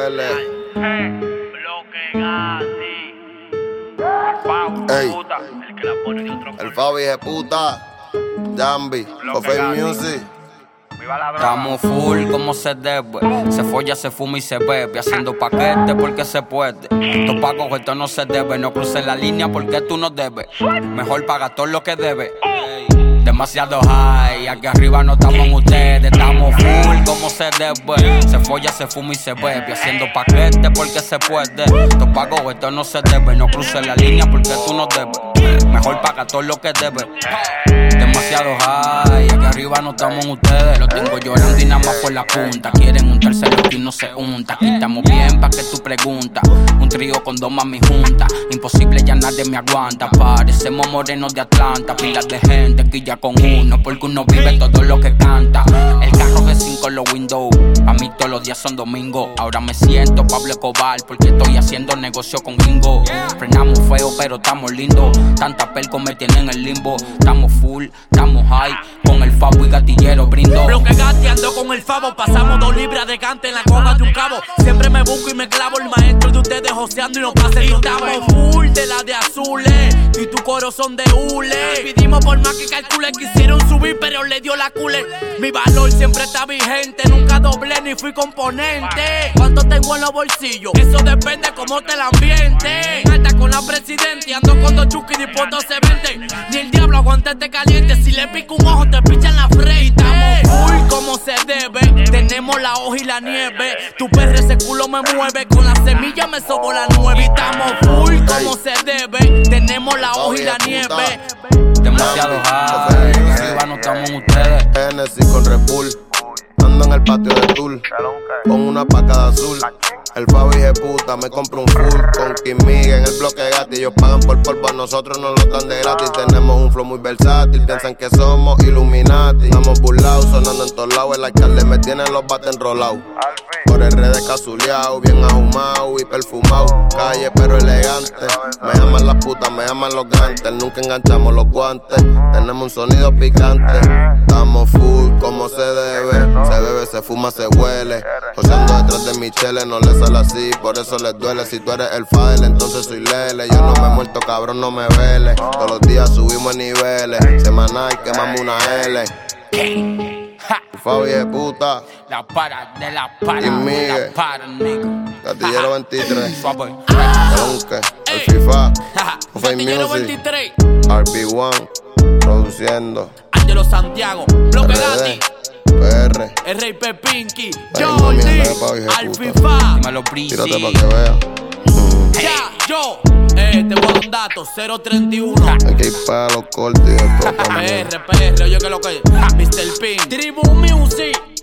L. Bloque Gatti. Ey. Puta, el que la pone de otro El Fabi de puta. Jambi. Coffee Music. Viva la droga. Estamos full como se debe. Se folla, se fuma y se bebe. Haciendo paquete porque se puede. Esto pa' cogerte no se debe. No cruces la línea porque tú no debes. Mejor paga todo lo que debe. Demasiado high, aquí arriba no estamos en ustedes. Estamos full como se debe. Se folla, se fuma y se bebe. Haciendo paquete porque se puede. Esto pa' cogerte no se debe. No cruces la línea porque tú no debes. Mejor paga todo lo que debe. Demasiado high, aquí arriba no estamos en ustedes. Lo tengo llorando y nada más por la punta. Quieren untarse lo que no se unta. Aquí estamos bien pa' que tú preguntas. Un trío con dos mami juntas. Imposible, ya nadie me aguanta. Parecemos morenos de Atlanta. Pilas de gente que ya con uno, porque uno vive todo lo que canta. El carro G5 los windows. Pa' mí todos los días son domingos. Ahora me siento Pablo Escobar porque estoy haciendo negocio con gringo. Frenamos feo pero estamos lindos. Tanta pelco me tienen en el limbo. Estamos full, estamos high. Con el Fabo y gatillero brindo. Bloque Gatti, ando con el Fabo. Pasamos 2 libras de cante en la coja de un cabo. Siempre me busco y me clavo el maestro de ustedes joseando y no pasen. Y estamos full de la de azules. Y tu corazón de hule. Pidimos por más que calcule. Quisieron subir pero le dio la cule. Mi valor siempre está vigente. Nunca doblé ni fui componente. ¿Cuánto tengo en los bolsillos? Eso depende cómo te el ambiente. Alta con la presidente. Ando con 2 chuki dispuestos a se venden. Ni el diablo aguanta este caliente. Si le pico un ojo te picha en la frente. Estamos full como se debe. Tenemos la hoja y la nieve. Tu perro ese culo me mueve. Con la semilla me sobo la nueve. Estamos full como se debe. Tenemos la hoja y la nieve. Demasiado high, aquí arriba no estamos en ustedes. Genesis con Red Bull. Ando en el patio de Tool. Con una paca de azul. El Fabi de puta me compro un full con Kimig en el bloque Gatti. Ellos pagan por polvo, nosotros no lo dan de gratis. Tenemos un flow muy versátil, piensan que somos Illuminati. Estamos burlados, sonando en todos lados. El alcalde me tiene los bates enrolados. Por el redes casuleado, bien ahumado y perfumado. Calle pero elegante. Me aman las putas, me aman los gantes. Nunca enganchamos los guantes. Tenemos un sonido picante. Estamos full como se debe. Se bebe, se fuma, se huele. Joseando detrás de Michelle, no le sale así, por eso les duele. Si tú eres el Fadel, entonces soy Lele. Yo no me he muerto, cabrón, no me vele. Todos los días subimos niveles. Semanal quemamos una L. Fabi de puta. La para de la para, Y Miguel. la para, nigga. Gatillero 23. Suave. Aunque el FIFA. Coffee Gatillero Music. 23. RB1. Produciendo. Angelo Santiago. Bloque Gatti. PR. R.I.P. Pinky. Ay, mami, Jordi. anda de pavo, hija de Al puta. FIFA. Dímelo, Breezy. Tírate pa' que veas. Ya, yo. Te voy a dar un dato. 031. Hay que ir para los cortes y esto también. PR, oye que lo que es. Mr. Pink. Tribu Music.